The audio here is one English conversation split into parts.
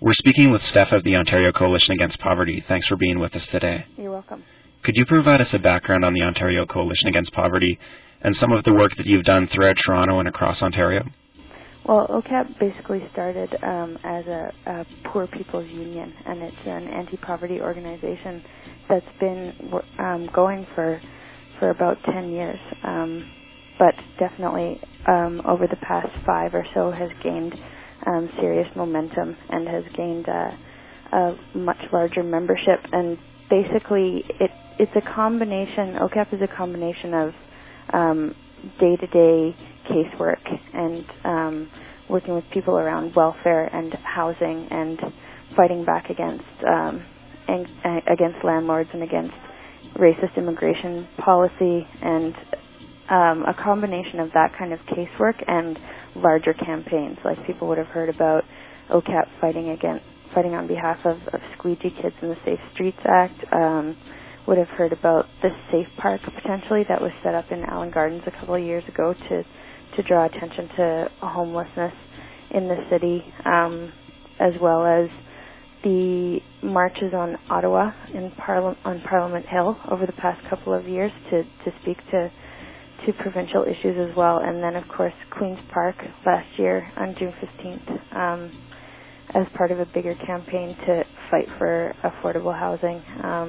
We're speaking with Steph of the Ontario Coalition Against Poverty. Thanks for being with us today. You're welcome. Could you provide us a background on the Ontario Coalition Against Poverty and some of the work that you've done throughout Toronto and across Ontario? Well, OCAP basically started as a poor people's union, and it's an anti-poverty organization that's been going for about 10 years, but definitely over the past 5 or so has gained serious momentum and has gained a much larger membership. And basically, it's a combination. OCAP is a combination of day-to-day casework and working with people around welfare and housing and fighting back against landlords and against racist immigration policy, and a combination of that kind of casework and larger campaigns. Like people would have heard about OCAP fighting on behalf of squeegee kids in the Safe Streets Act, would have heard about the Safe Park potentially that was set up in Allen Gardens a couple of years ago to draw attention to homelessness in the city, as well as the marches on Ottawa on Parliament Hill over the past couple of years to speak to provincial issues as well. And then, of course, Queen's Park last year on June 15th as part of a bigger campaign to fight for affordable housing.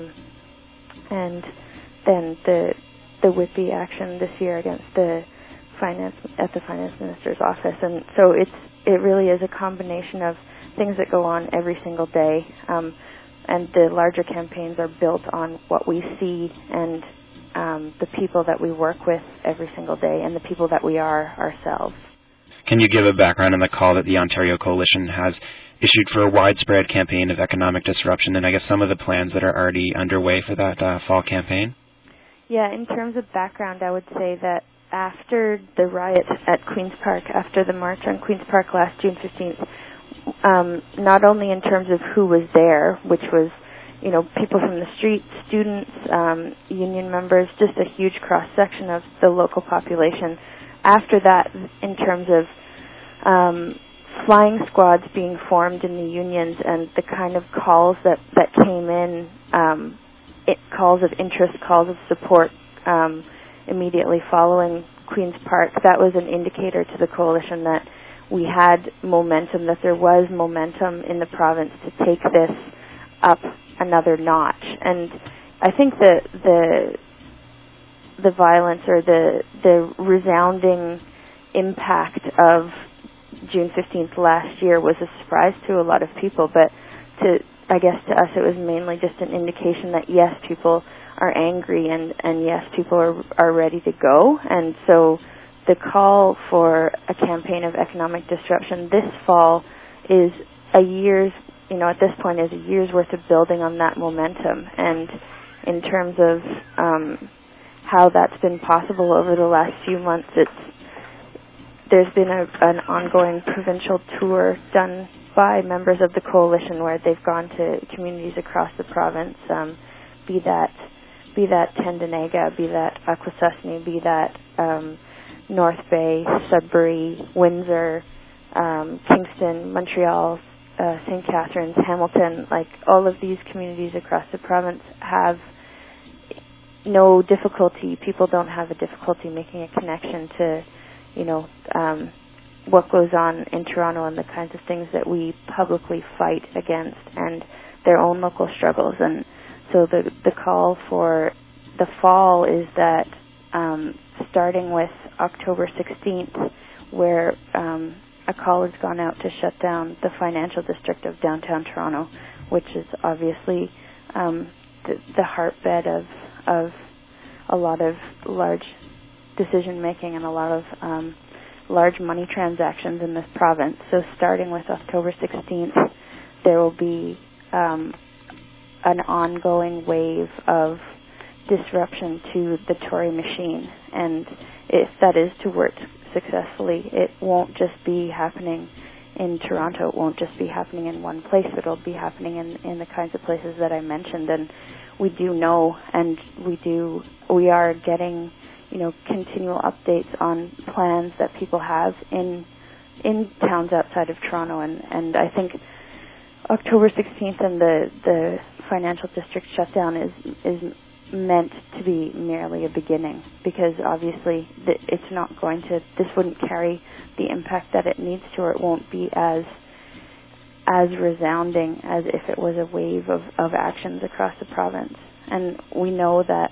And then the Whitby action this year against the finance minister's office. And so it really is a combination of things that go on every single day, and the larger campaigns are built on what we see and the people that we work with every single day and the people that we are ourselves. Can you give a background on the call that the Ontario Coalition has issued for a widespread campaign of economic disruption, and I guess some of the plans that are already underway for that fall campaign? Yeah, in terms of background, I would say that after the riot at Queen's Park, after the march on Queen's Park last June 15th, not only in terms of who was there, which was, people from the street, students, union members, just a huge cross-section of the local population. After that, in terms of flying squads being formed in the unions and the kind of calls that came in, calls of interest, calls of support, immediately following Queen's Park, that was an indicator to the coalition that we had momentum, that there was momentum in the province to take this up another notch. And I think that the violence or the resounding impact of June 15th last year was a surprise to a lot of people, but to us it was mainly just an indication that yes, people are angry and yes, people are ready to go. And so the call for a campaign of economic disruption this fall is at this point is a year's worth of building on that momentum. And in terms of how that's been possible over the last few months, there's been an ongoing provincial tour done by members of the coalition where they've gone to communities across the province, be that Tyendinaga, be that Akwesasne, be that North Bay, Sudbury, Windsor, Kingston, Montreal, St. Catharines, Hamilton. Like all of these communities across the province have no difficulty. People don't have a difficulty making a connection to, what goes on in Toronto and the kinds of things that we publicly fight against and their own local struggles. And so the call for the fall is that starting with October 16th, where a call has gone out to shut down the financial district of downtown Toronto, which is obviously the heartbed of a lot of large decision-making and a lot of large money transactions in this province. So starting with October 16th, there will be an ongoing wave of disruption to the Tory machine. And if that is to work successfully, it won't just be happening in Toronto. It won't just be happening in one place. It'll be happening in the kinds of places that I mentioned. And we do know, and we are getting, continual updates on plans that people have in towns outside of Toronto. And I think October 16th and the financial district shutdown is meant to be merely a beginning, because obviously it's not going to, this wouldn't carry the impact that it needs to, or it won't be as resounding as if it was a wave of actions across the province. And we know that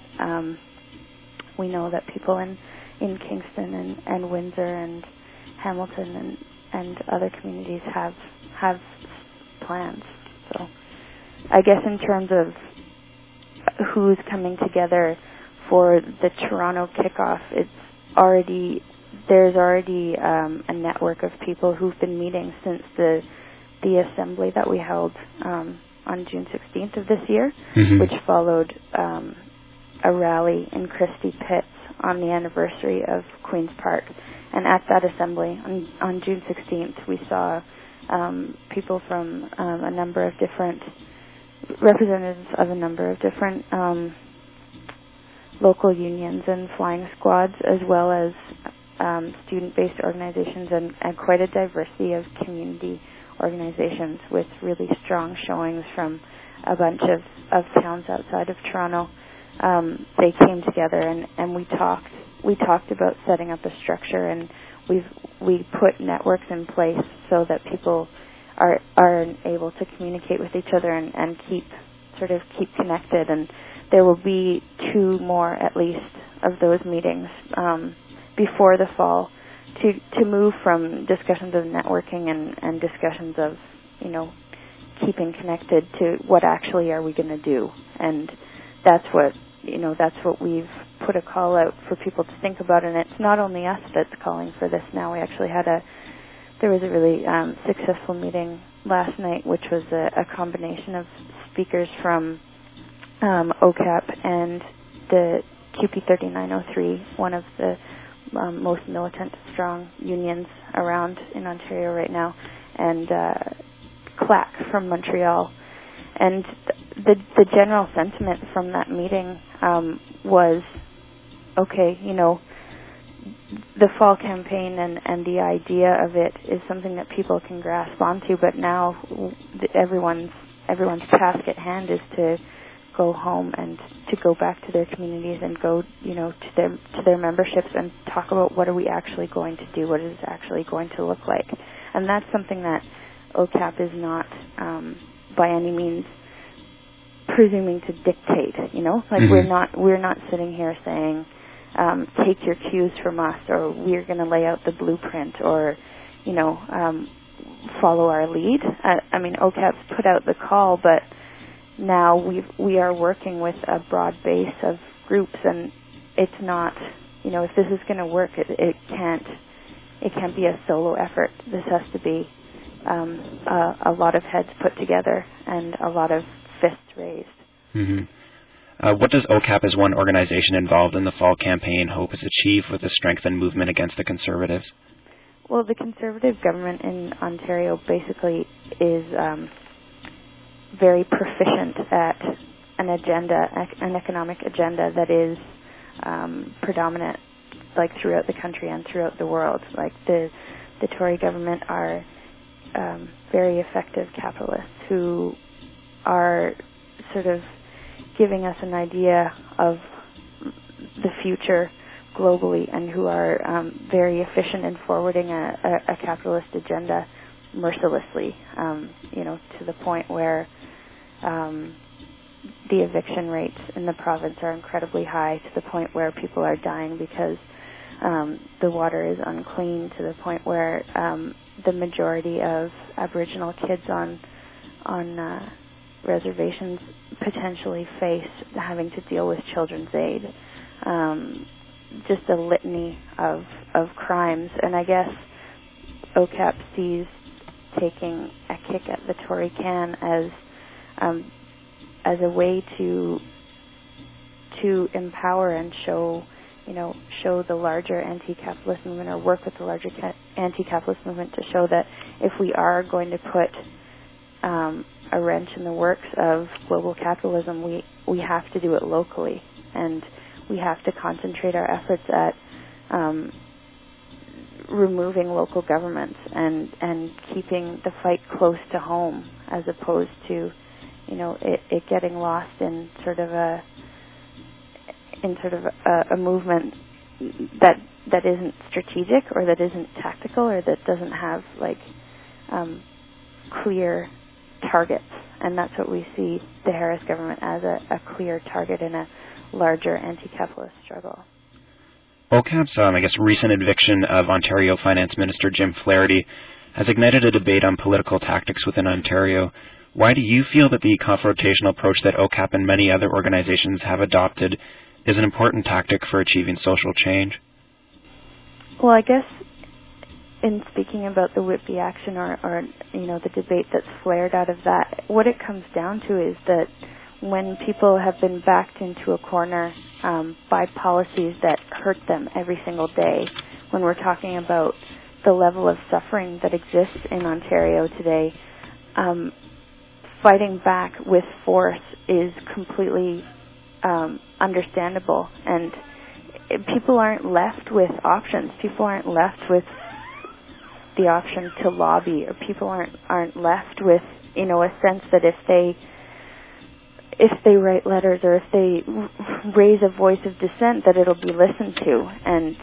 people in Kingston and Windsor and Hamilton and other communities have plans. So I guess in terms of who's coming together for the Toronto kickoff, there's already a network of people who've been meeting since the assembly that we held on June 16th of this year, which followed a rally in Christie Pitts on the anniversary of Queen's Park. And at that assembly on June 16th, we saw people from a number of different representatives of a number of different local unions and flying squads, as well as student-based organizations and quite a diversity of community organizations with really strong showings from a bunch of towns outside of Toronto. They came together and we talked about setting up a structure, and we put networks in place so that people are able to communicate with each other and keep connected. And there will be 2 more at least of those meetings before the fall to move from discussions of networking and discussions of, keeping connected to what actually are we going to do. And that's what we've put a call out for people to think about. And it's not only us that's calling for this now. We actually there was a really successful meeting last night, which was a combination of speakers from OCAP and the QP 3903, one of the most militant, strong unions around in Ontario right now, and CLAC from Montreal. And the general sentiment from that meeting was, okay, the fall campaign and the idea of it is something that people can grasp onto, but now everyone's task at hand is to go home and to go back to their communities and go, to their memberships and talk about what are we actually going to do, what is it actually going to look like. And that's something that OCAP is not by any means presuming to dictate, we're not sitting here saying, take your cues from us, or we're going to lay out the blueprint, or, follow our lead. OCAP's put out the call, but now we are working with a broad base of groups, and it's not, if this is going to work, it can't be a solo effort. This has to be a lot of heads put together and a lot of fists raised. Mm-hmm. What does OCAP as one organization involved in the fall campaign hope is achieve with the strengthened movement against the Conservatives? Well, the Conservative government in Ontario basically is very proficient at an economic agenda that is predominant, throughout the country and throughout the world. The Tory government are very effective capitalists who are sort of giving us an idea of the future globally, and who are very efficient in forwarding a capitalist agenda mercilessly, to the point where the eviction rates in the province are incredibly high, to the point where people are dying because the water is unclean, to the point where the majority of Aboriginal kids on reservations potentially face having to deal with Children's Aid. Just a litany of crimes. And I guess OCAP sees taking a kick at the Tory can as a way to empower and show the larger anti-capitalist movement, or work with the larger anti-capitalist movement to show that if we are going to put a wrench in the works of global capitalism, we have to do it locally, and we have to concentrate our efforts at removing local governments and keeping the fight close to home, as opposed to, it getting lost in sort of a movement that isn't strategic, or that isn't tactical, or that doesn't have clear targets. And that's what we see the Harris government as, a clear target in a larger anti-capitalist struggle. OCAP's, recent eviction of Ontario Finance Minister Jim Flaherty has ignited a debate on political tactics within Ontario. Why do you feel that the confrontational approach that OCAP and many other organizations have adopted is an important tactic for achieving social change? Well, I guess in speaking about the Whitby action or the debate that's flared out of that, what it comes down to is that when people have been backed into a corner by policies that hurt them every single day, when we're talking about the level of suffering that exists in Ontario today, fighting back with force is completely understandable. And people aren't left with options. People aren't left with the option to lobby, or people aren't left with, a sense that if they write letters, or if they raise a voice of dissent, that it'll be listened to. And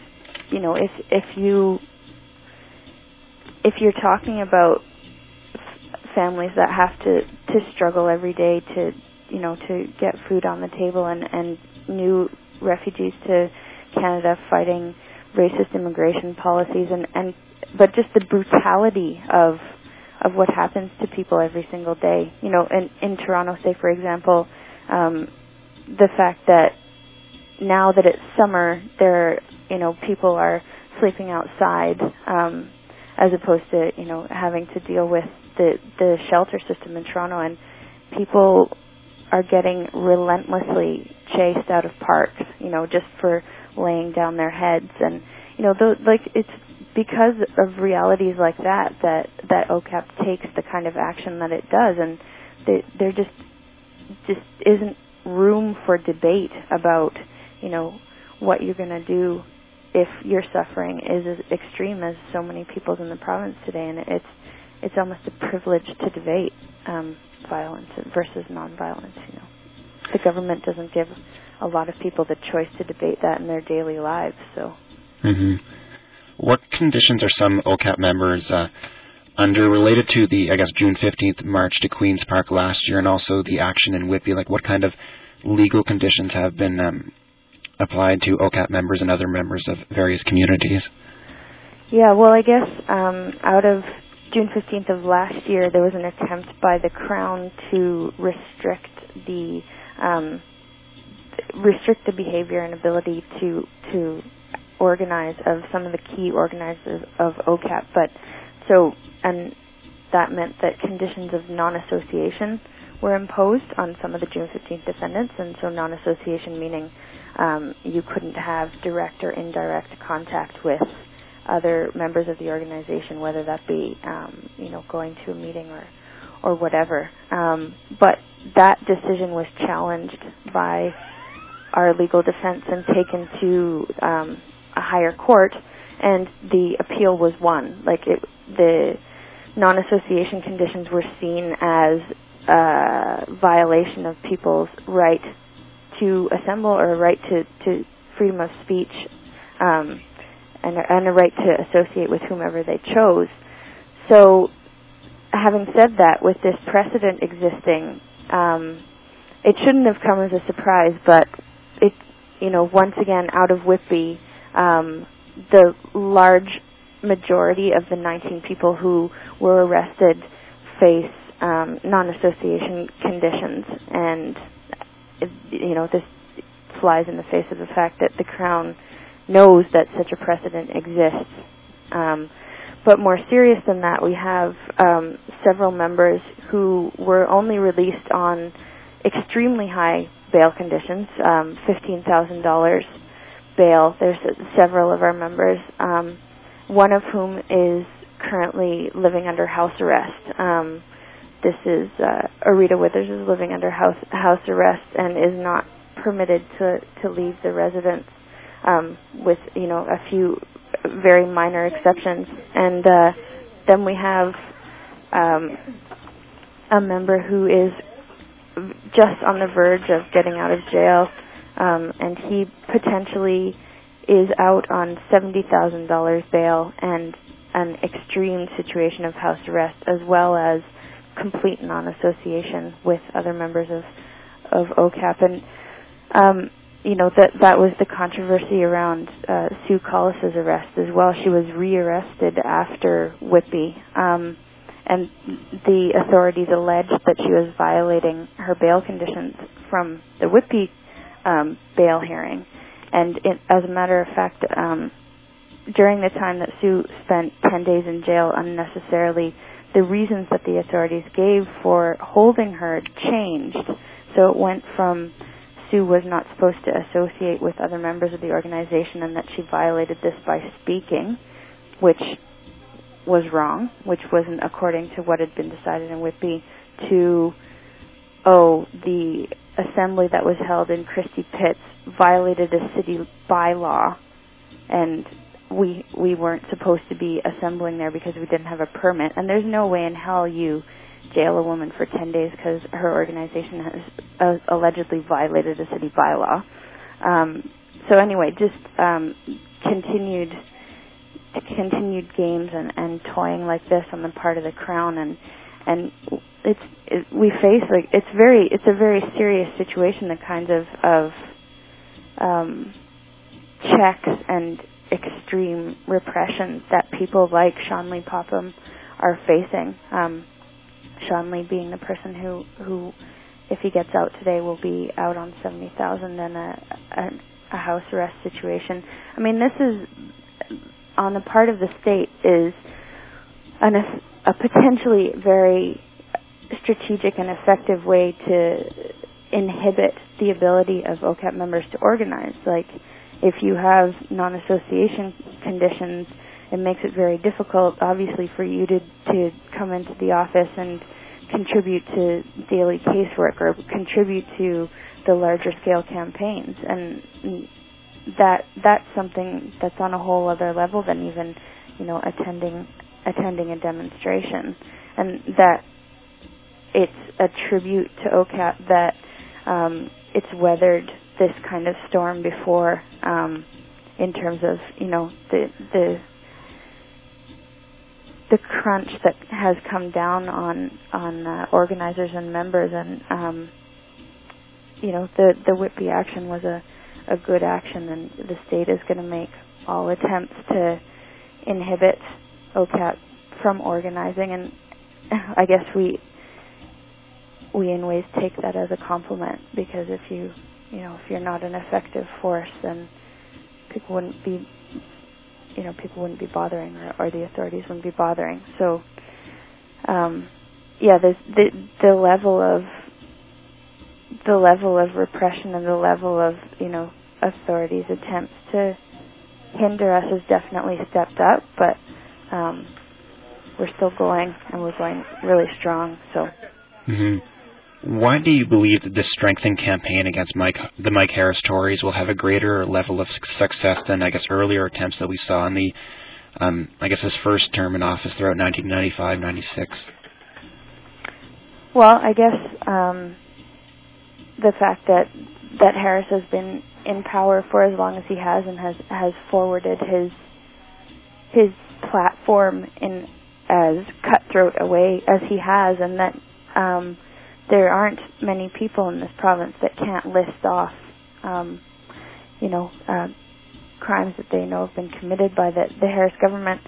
if you're talking about families that have to struggle every day to get food on the table, and new refugees to Canada fighting racist immigration policies, but just the brutality of what happens to people every single day. In Toronto, say, for example, the fact that now that it's summer, people are sleeping outside, as opposed to, having to deal with the shelter system in Toronto, and people are getting relentlessly chased out of parks, just for laying down their heads. And, it's because of realities like that OCAP takes the kind of action that it does, and there just isn't room for debate about, what you're going to do if your suffering is as extreme as so many people's in the province today. And it's almost a privilege to debate violence versus nonviolence. The government doesn't give a lot of people the choice to debate that in their daily lives. So. Mm-hmm. What conditions are some OCAP members under related to the, June 15th march to Queen's Park last year, and also the action in Whitby? What kind of legal conditions have been applied to OCAP members and other members of various communities? Yeah, well, I guess out of June 15th of last year, there was an attempt by the Crown to restrict the behavior and ability to organize of some of the key organizers of OCAP. And that meant that conditions of non-association were imposed on some of the June 15th defendants. And so non-association meaning you couldn't have direct or indirect contact with other members of the organization, whether that be going to a meeting or whatever. But that decision was challenged by our legal defense and taken to a higher court, and the appeal was won. The non-association conditions were seen as a violation of people's right to assemble, or a right to freedom of speech, and a right to associate with whomever they chose. So, having said that, with this precedent existing, it shouldn't have come as a surprise, but it, once again, out of Whitby, the large majority of the 19 people who were arrested face non-association conditions, and this flies in the face of the fact that the Crown knows that such a precedent exists. But more serious than that, we have several members who were only released on extremely high bail conditions, $15,000 bail. There's several of our members, one of whom is currently living under house arrest. This is Arita Withers is living under house arrest and is not permitted to leave the residence with a few very minor exceptions. And then we have a member who is just on the verge of getting out of jail, and he potentially is out on $70,000 bail and an extreme situation of house arrest, as well as complete non-association with other members of OCAP. And that was the controversy around Sue Collis's arrest as well. She was rearrested after Whitby, and the authorities alleged that she was violating her bail conditions from the Whitby bail hearing. And as a matter of fact, during the time that Sue spent 10 days in jail unnecessarily, the reasons that the authorities gave for holding her changed. So it went from Sue was not supposed to associate with other members of the organization and that she violated this by speaking, which was wrong, which wasn't according to what had been decided in Whitby, to, the assembly that was held in Christie Pitts violated a city bylaw, and we weren't supposed to be assembling there because we didn't have a permit. And there's no way in hell you jail a woman for 10 days because her organization has allegedly violated a city bylaw. So anyway, just continued games and toying like this on the part of the Crown, and we face it's a very serious situation. The kinds of checks and extreme repression that people like Sean Lee Popham are facing. Sean Lee being the person who, if he gets out today, will be out on $70,000 and a house arrest situation. I mean, this is, on the part of the state, is a potentially very strategic and effective way to inhibit the ability of OCAP members to organize. Like, if you have non-association conditions, it makes it very difficult, obviously, for you to come into the office and contribute to daily casework or contribute to the larger scale campaigns. And that's something that's on a whole other level than even, attending a demonstration. And that it's a tribute to OCAP that it's weathered this kind of storm before, in terms of the crunch that has come down on organizers and members, and the Whitby action was a good action, and the state is going to make all attempts to inhibit OCAP from organizing, and I guess we in ways take that as a compliment, because if you're not an effective force, then people wouldn't be bothering, or the authorities wouldn't be bothering. So, the level of repression and the level of authorities' attempts to hinder us has definitely stepped up, but we're still going, and we're going really strong. So. Mm-hmm. Why do you believe that this strengthened campaign against the Mike Harris Tories will have a greater level of success than, I guess, earlier attempts that we saw in the, his first term in office throughout 1995-96? Well, I guess the fact that Harris has been in power for as long as he has, and has forwarded his platform in as cutthroat a way as he has, and that there aren't many people in this province that can't list off, crimes that they know have been committed by the Harris government.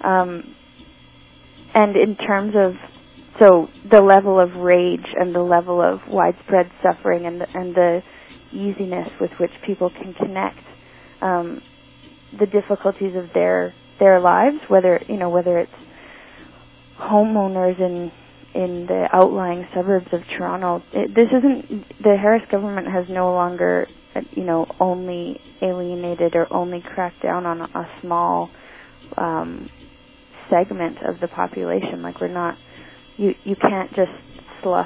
And in terms of, the level of rage and the level of widespread suffering and the easiness with which people can connect, the difficulties of their lives, whether it's homeowners in the outlying suburbs of Toronto. The Harris government has no longer, only alienated or only cracked down on a small segment of the population. Like, we're not, you can't just slough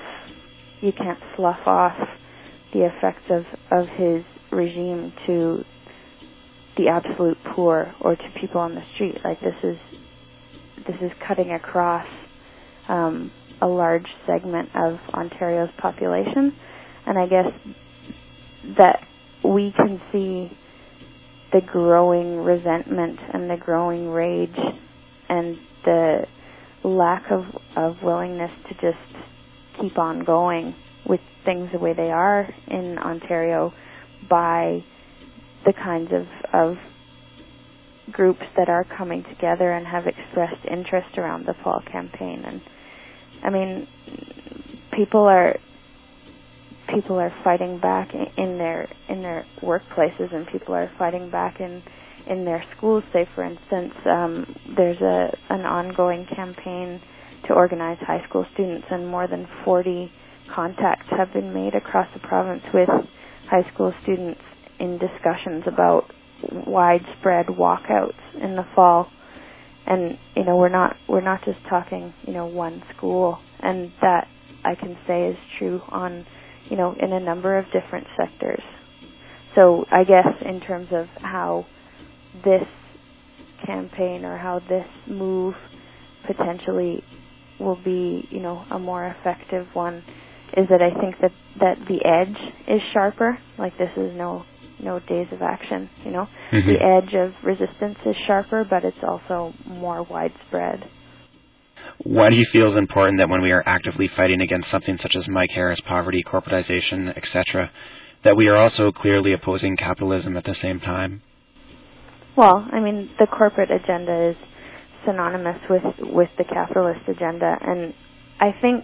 off the effects of his regime to the absolute poor or to people on the street. Like this is cutting across a large segment of Ontario's population, and I guess that we can see the growing resentment and the growing rage and the lack of willingness to just keep on going with things the way they are in Ontario by the kinds of groups that are coming together and have expressed interest around the fall campaign. And I mean, people are fighting back in their workplaces, and people are fighting back in their schools. Say, for instance, there's an ongoing campaign to organize high school students, and more than 40 contacts have been made across the province with high school students in discussions about widespread walkouts in the fall. And we're not just talking one school, and that I can say is true on in a number of different sectors. So I guess in terms of how this campaign or how this move potentially will be a more effective one is that I think that the edge is sharper. Like this is no days of action, Mm-hmm. The edge of resistance is sharper, but it's also more widespread. Why do you feel it's important that when we are actively fighting against something such as Mike Harris, poverty, corporatization, etc., that we are also clearly opposing capitalism at the same time? Well, I mean, the corporate agenda is synonymous with the capitalist agenda, and I think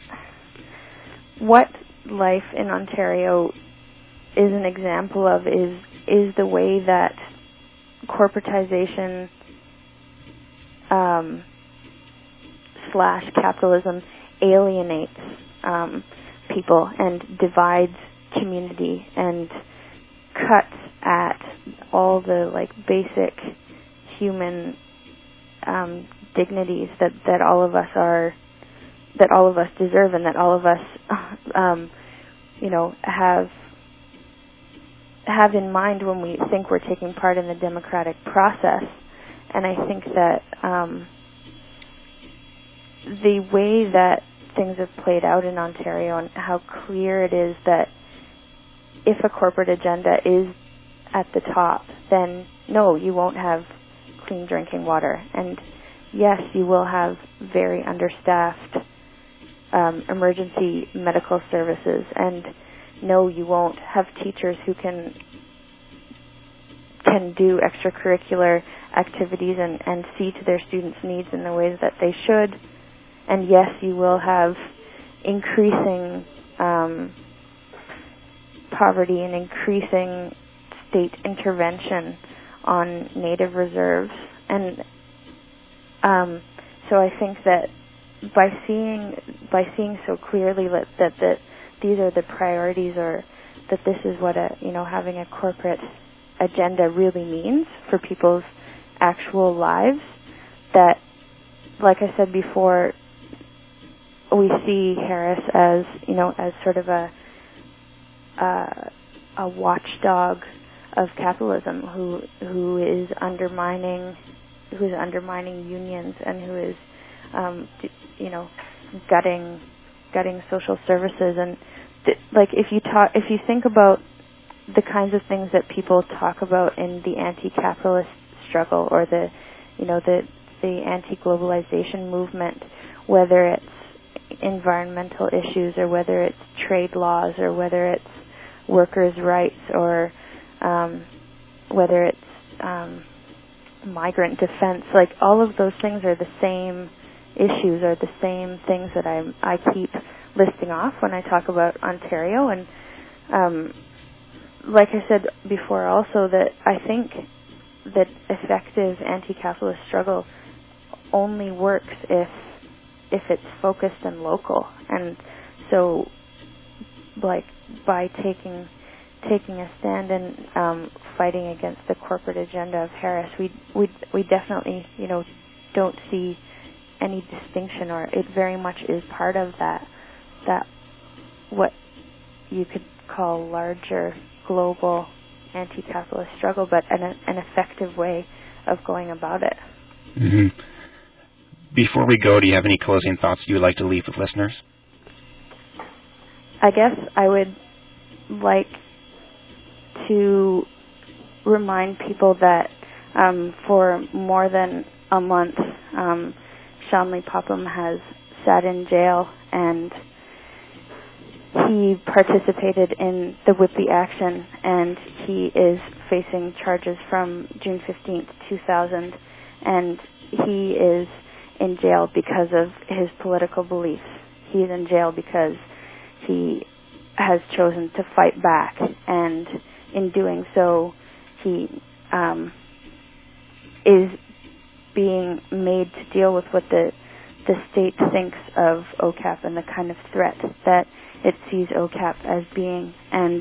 what life in Ontario is an example of is the way that corporatization slash capitalism alienates people and divides community and cuts at all the basic human dignities that all of us deserve, and that all of us have in mind when we think we're taking part in the democratic process. And I think that the way that things have played out in Ontario and how clear it is that if a corporate agenda is at the top, then no, you won't have clean drinking water. And yes, you will have very understaffed emergency medical services. And no, you won't have teachers who can do extracurricular activities and see to their students' needs in the ways that they should. And yes, you will have increasing poverty and increasing state intervention on native reserves. And so I think that by seeing so clearly that these are the priorities, or that this is what having a corporate agenda really means for people's actual lives, that, like I said before, we see Harris as as sort of a watchdog of capitalism who is undermining unions, and who is gutting social services. And if you think about the kinds of things that people talk about in the anti-capitalist struggle, or the anti-globalization movement, whether it's environmental issues, or whether it's trade laws, or whether it's workers' rights, or whether it's migrant defense, all of those things are the same issues, are the same things that I keep listing off when I talk about Ontario. And like I said before also, that I think that effective anti-capitalist struggle only works if it's focused and local. And so by taking a stand and fighting against the corporate agenda of Harris, we definitely don't see any distinction, or it very much is part of that what you could call larger global anti-capitalist struggle, but an effective way of going about it. Mm-hmm. Before we go, do you have any closing thoughts you would like to leave with listeners? I guess I would like to remind people that for more than a month, Shanley Popham has sat in jail, and he participated in the Whitby action, and he is facing charges from June 15th, 2000, and he is in jail because of his political beliefs. He's in jail because he has chosen to fight back, and in doing so, he is being made to deal with what the state thinks of OCAP and the kind of threat that it sees OCAP as being. And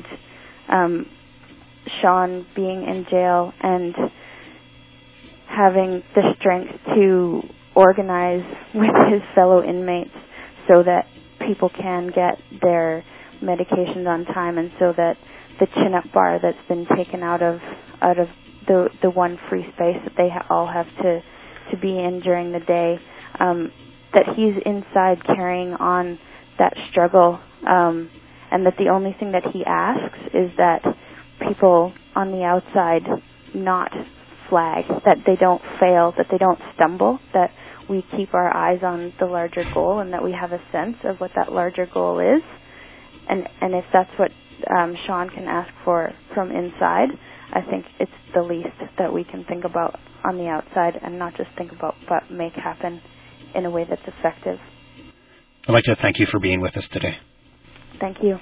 Sean being in jail and having the strength to organize with his fellow inmates so that people can get their medications on time, and so that the chin-up bar that's been taken out of the one free space that they all have to be in during the day, that he's inside carrying on that struggle, and that the only thing that he asks is that people on the outside not flag, that they don't fail, that they don't stumble, that we keep our eyes on the larger goal, and that we have a sense of what that larger goal is. And if that's what Sean can ask for from inside, I think it's the least that we can think about on the outside, and not just think about but make happen in a way that's effective. I'd like to thank you for being with us today. Thank you.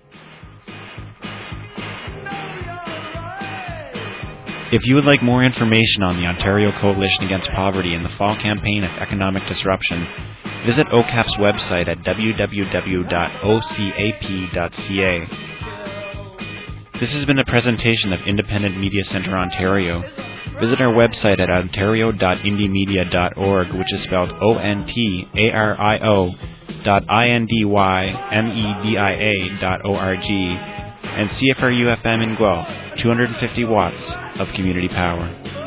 If you would like more information on the Ontario Coalition Against Poverty and the fall campaign of economic disruption, visit OCAP's website at www.ocap.ca. This has been a presentation of Independent Media Centre Ontario. Visit our website at ontario.indiemedia.org, which is spelled ontario.indiemedia.org, and CFRU-FM in Guelph, 250 watts of community power.